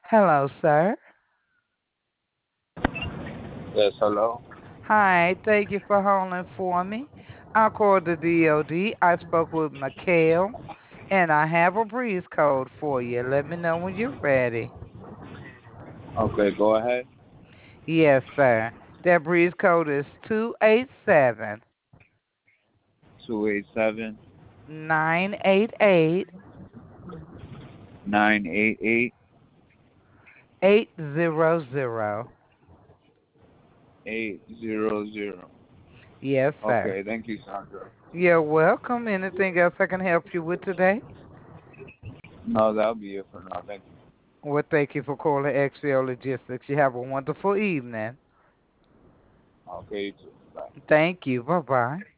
Hello, sir. Yes, hello. Hi, thank you for holding for me. I called the DOD. I spoke with Mikhail, and I have a breeze code for you. Let me know when you're ready. Okay, go ahead. Yes, sir. That breeze code is 287 287 988 988 800. 800. Yes, sir. Okay, thank you, Sandra. You're welcome. Anything else I can help you with today? No, that'll be it for now. Thank you. Well, thank you for calling XVO Logistics. You have a wonderful evening. Okay, you too. Bye. Thank you. Bye bye.